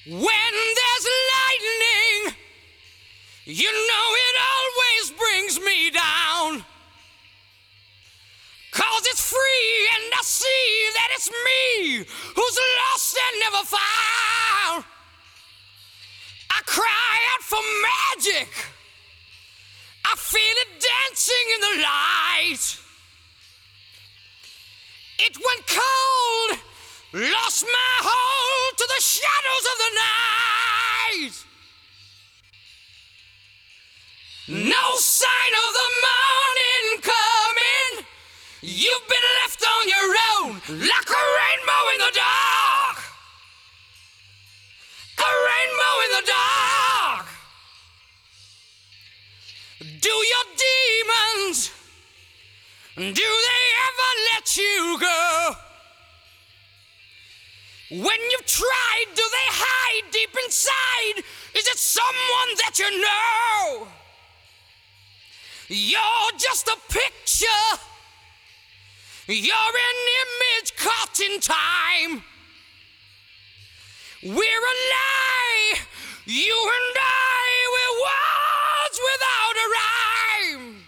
When there's lightning, you know it always brings me down. 'Cause it's free and I see that it's me who's lost and never found. I cry out for magic. I feel it dancing in the light. It went cold, lost my hold to the shadows of the night. No sign of the morning coming. You've been left on your own, like a rainbow in the dark. A rainbow in the dark. Do your demons, do they ever let you go? When you've tried, do they hide deep inside? Is it someone that you know? You're just a picture. You're an image caught in time. We're a lie, you and I, we're words without a rhyme.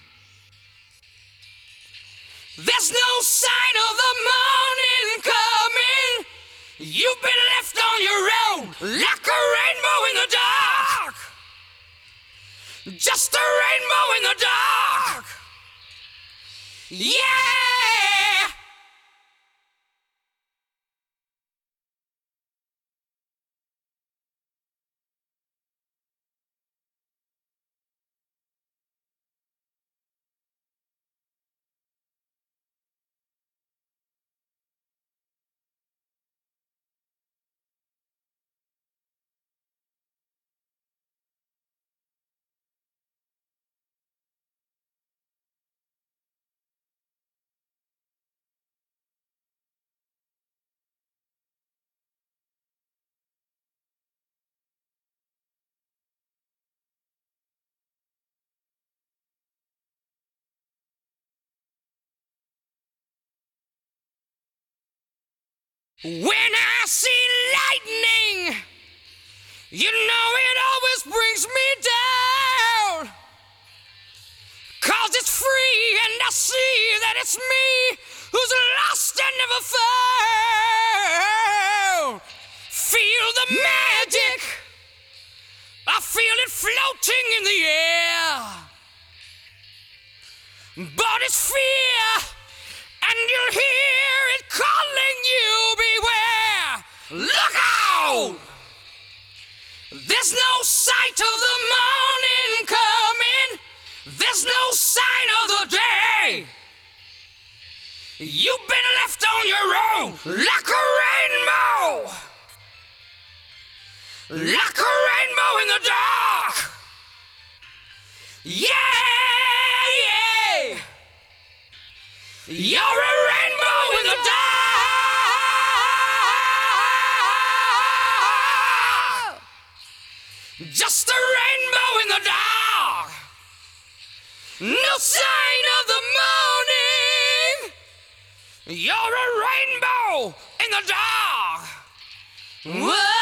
There's no sign of the morning coming. You've been left on your own, like a rainbow in the dark. Just a rainbow in the dark. Yeah! When I see lightning, you know it always brings me down. 'Cause it's free and I see that it's me who's lost and never found. Feel the magic, I feel it floating in the air. But it's fear, and you'll hear it calling you, beware. Look out! There's no sight of the morning coming. There's no sign of the day. You've been left on your own, like a rainbow. Like a rainbow in the dark. Yeah! You're a rainbow in the dark. Just a rainbow in the dark. No sign of the morning. You're a rainbow in the dark. Whoa.